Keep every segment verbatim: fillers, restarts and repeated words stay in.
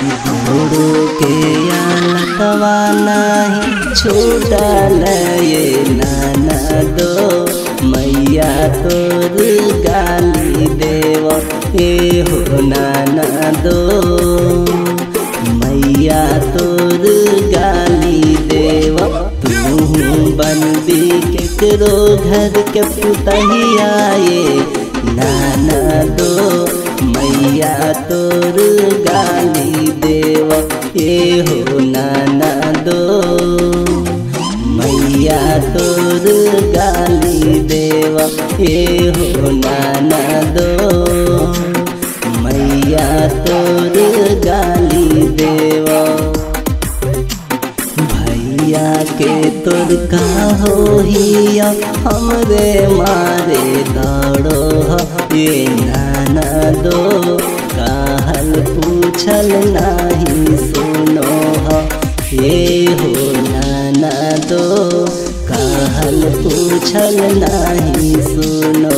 गुरु के लतवा नहीं छूटल ये ननदो मैया तोर गाली देव ए हो ननदो मैया तोर गाली देव तू बनबी केकरो घर के पुतहिया ये ननदो मैया तोर गाली देव ए हो ननदो मैया तोर गाली देव ए हो ननदो मैया तोर गाली देव भैया के तोर का हो हिया हमरे मारे दौड़ो ये ननदो कहल पूछल नहीं सुनो ये हो ननदो कहल पूछल नहीं सुनो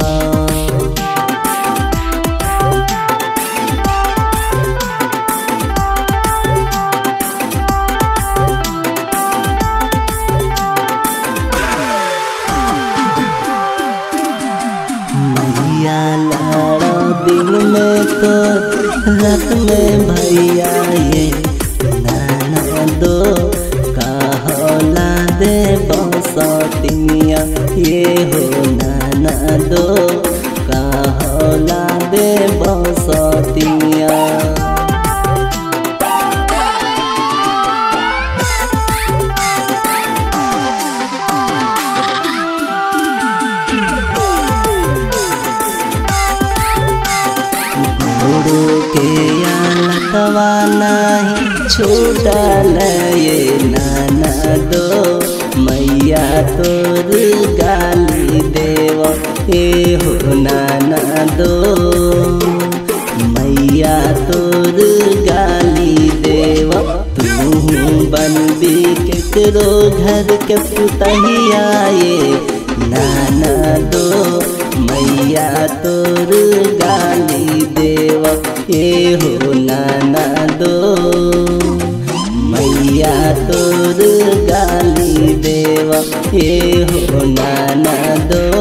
दिन में तो रात में भैया ये ननदो कहला दे बसतिया ये हो ननदो कहला दे बसतिया गुरु के लतवा नहीं छूटल ये ननदो मैया तोर गाली देव ए हो ननदो मैया तोर गाली देव तू बनबी केकरो घर के पुतहिया ये ननदो मैया तोर गाली देव ए हो ननदो मैया तोर गाली देव ए हो ननदो